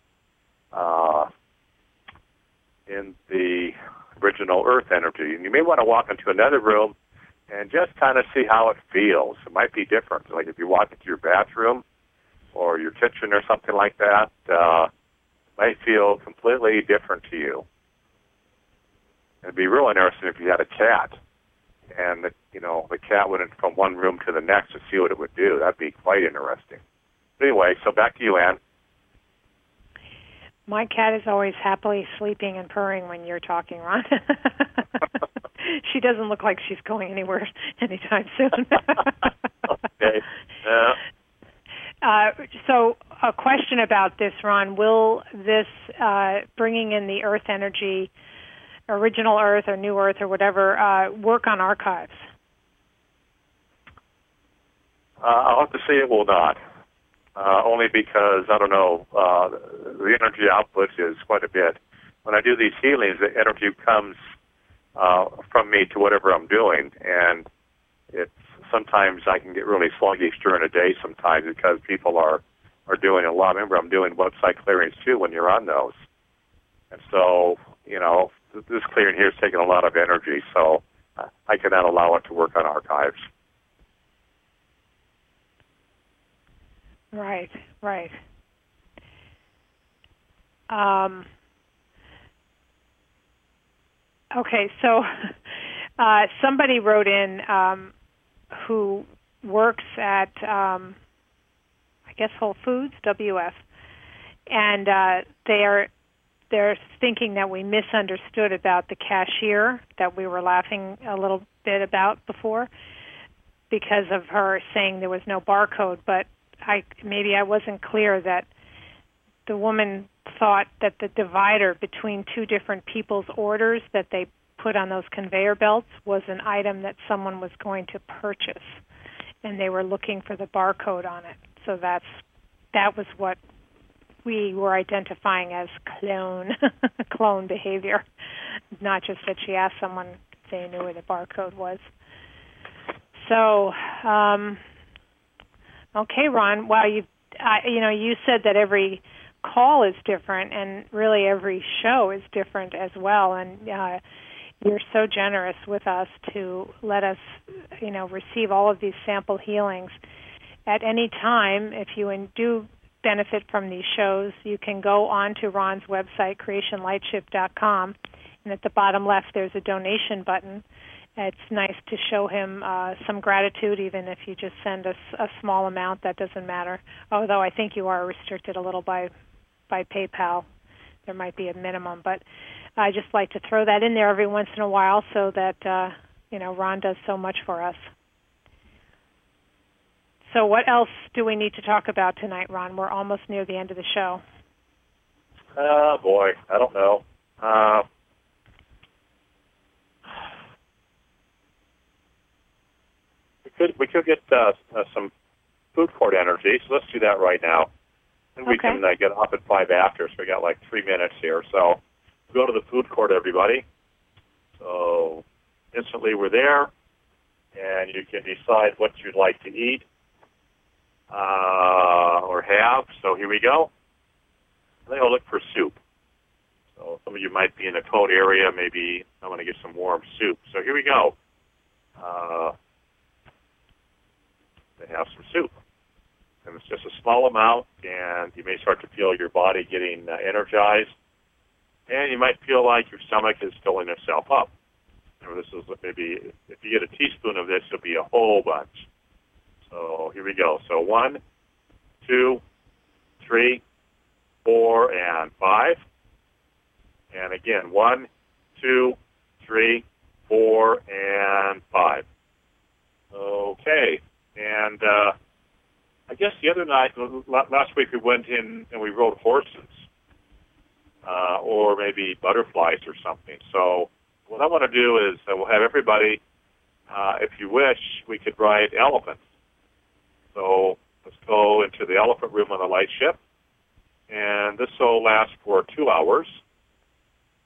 in the original Earth energy. And you may want to walk into another room and just kind of see how it feels. It might be different. Like if you walk into your bathroom or your kitchen or something like that, it might feel completely different to you. It'd be real interesting if you had a cat, and the cat went from one room to the next to see what it would do. That'd be quite interesting. But anyway, so back to you, Ann. My cat is always happily sleeping and purring when you're talking, Ron. She doesn't look like she's going anywhere anytime soon. Okay. So a question about this, Ron. Will this bringing in the Earth energy, original Earth or new Earth or whatever, work on archives? I'll have to say it will not. Only because, I don't know, the energy output is quite a bit. When I do these healings, the energy comes from me to whatever I'm doing, and sometimes I can get really sluggish during a day sometimes because people are doing a lot. Remember, I'm doing website clearings too when you're on those. And so, this clearing here is taking a lot of energy, so I cannot allow it to work on archives. Right. Okay, so somebody wrote in who works at, I guess, Whole Foods, WF, and they're thinking that we misunderstood about the cashier that we were laughing a little bit about before because of her saying there was no barcode, but maybe I wasn't clear that the woman thought that the divider between two different people's orders that they put on those conveyor belts was an item that someone was going to purchase, and they were looking for the barcode on it. So that was what we were identifying as clone behavior, not just that she asked someone if they knew where the barcode was. So, okay, Ron. Well, you said that every call is different, and really every show is different as well. And you're so generous with us to let us, receive all of these sample healings at any time. If you do benefit from these shows, you can go on to Ron's website, creationlightship.com, and at the bottom left there's a donation button. It's nice to show him some gratitude, even if you just send us a small amount. That doesn't matter, although I think you are restricted a little by PayPal. There might be a minimum, but I just like to throw that in there every once in a while so that, Ron does so much for us. So what else do we need to talk about tonight, Ron? We're almost near the end of the show. Oh, boy, I don't know. We could get some food court energy, so let's do that right now. And we can get off at 5 after, so we got like 3 minutes here. So go to the food court, everybody. So instantly we're there, and you can decide what you'd like to eat or have. So here we go. I think I'll look for soup. So some of you might be in a cold area. Maybe I want to get some warm soup. So here we go. They have some soup. And it's just a small amount, and you may start to feel your body getting energized. And you might feel like your stomach is filling itself up. This is maybe, if you get a teaspoon of this, it'll be a whole bunch. So here we go. So 1, 2, 3, 4, and 5. And again, 1, 2, 3, 4, and 5. Okay. And I guess the other night, last week we went in and we rode horses or maybe butterflies or something. So what I want to do is we'll have everybody, if you wish, we could ride elephants. So let's go into the elephant room on the light ship. And this will last for 2 hours.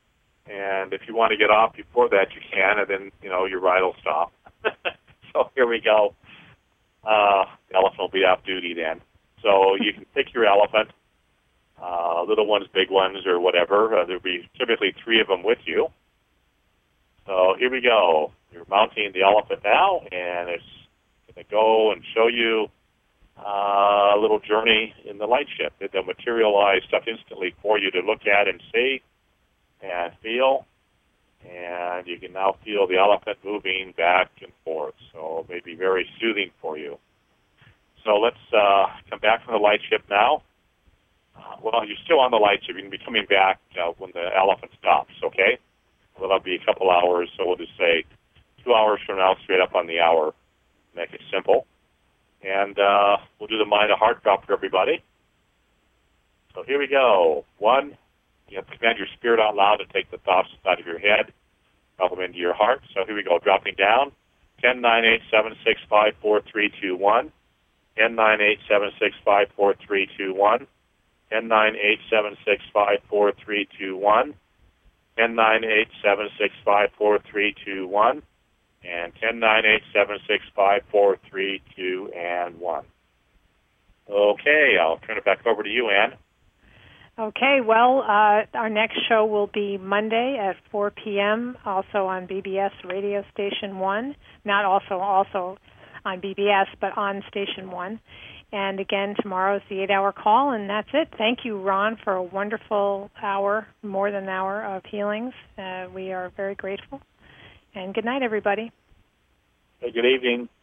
And if you want to get off before that, you can, and then, your ride will stop. So here we go. The elephant will be off duty then. So you can pick your elephant, little ones, big ones, or whatever. There'll be typically 3 of them with you. So here we go. You're mounting the elephant now, and it's going to go and show you a little journey in the light ship. They'll materialize stuff instantly for you to look at and see and feel. And you can now feel the elephant moving back and forth. So it may be very soothing for you. So let's come back from the light ship now. Well, you're still on the light ship. You can be coming back when the elephant stops, okay? Well, that'll be a couple hours, so we'll just say 2 hours from now, straight up on the hour. Make it simple. And we'll do the mind to heart drop for everybody. So here we go. 1, you have to command your spirit out loud to take the thoughts out of your head, drop them into your heart. So here we go, dropping down. 10, 9, 8, 7, 6, 5, 4, 3, 2, 1. 10, 9, 8, 7, 6, 5, 4, 3, 2, 1. 10, 9, 8, 7, 6, 5, 4, 3, 2, 1. 10, 9, 8, 7, 6, 5, 4, 3, 2, 1. And 10, 9, 8, 7, 6, 5, 4, 3, 2, and 1. Okay, I'll turn it back over to you, Ann. Okay, well, our next show will be Monday at 4 p.m., also on BBS Radio Station 1. Not also on BBS, but on Station 1. And again, tomorrow is the 8-hour call, and that's it. Thank you, Ron, for a wonderful hour, more than an hour of healings. We are very grateful. And good night, everybody. Hey, good evening.